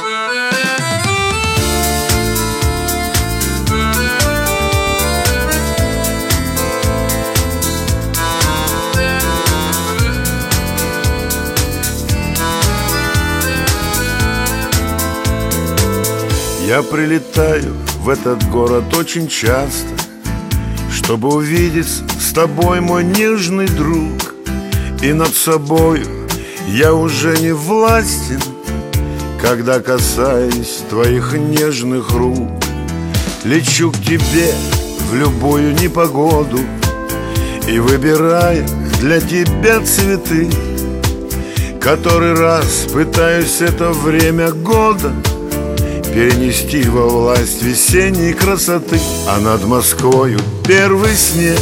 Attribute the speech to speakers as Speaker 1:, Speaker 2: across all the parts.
Speaker 1: Я прилетаю в этот город очень часто, чтобы увидеть с тобой, мой нежный друг. И над собою я уже не властен, когда касаюсь твоих нежных рук. Лечу к тебе в любую непогоду и выбирая для тебя цветы. Который раз пытаюсь это время года перенести во власть весенней красоты. А над Москвою первый снег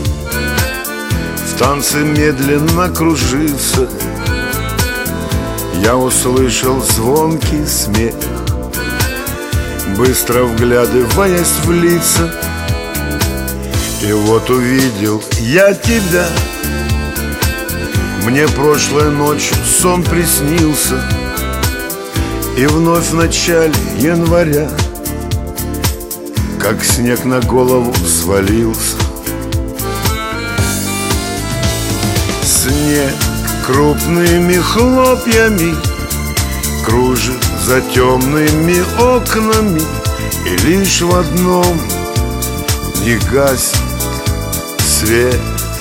Speaker 1: в танце медленно кружится. Я услышал звонкий смех, быстро вглядываясь в лица. И вот увидел я тебя. Мне прошлой ночью сон приснился, и вновь в начале января, как снег на голову свалился. Снег крупными хлопьями кружит за темными окнами, и лишь в одном не гаснет свет.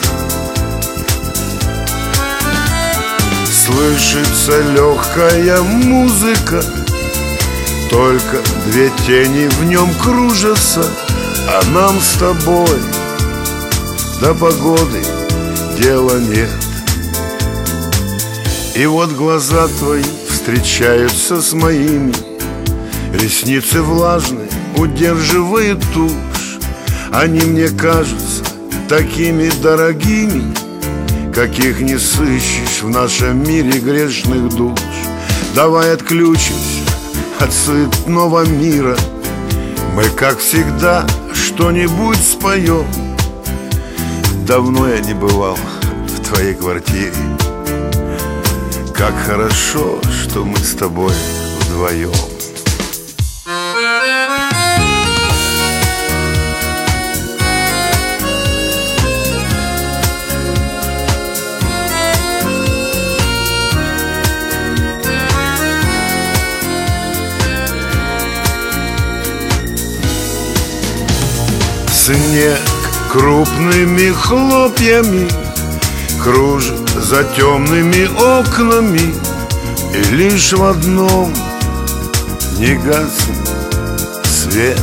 Speaker 1: Слышится легкая музыка, только две тени в нем кружатся. А нам с тобой до погоды дела нет. И вот глаза твои встречаются с моими, ресницы влажные удерживают тушь. Они мне кажутся такими дорогими, каких не сыщешь в нашем мире грешных душ. Давай отключимся от суетного мира, мы, как всегда, что-нибудь споем. Давно я не бывал в твоей квартире. Как хорошо, что мы с тобой вдвоем. Снег крупными хлопьями кружит за темными окнами, и лишь в одном не гаснет свет.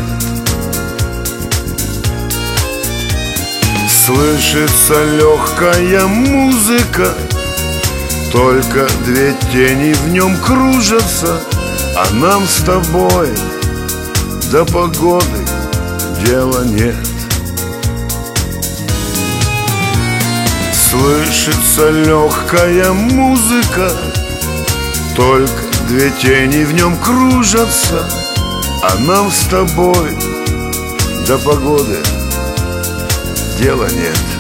Speaker 1: Слышится легкая музыка, только две тени в нем кружатся. А нам с тобой до погоды дела нет. Слышится легкая музыка, только две тени в нем кружатся. А нам с тобой до погоды дела нет.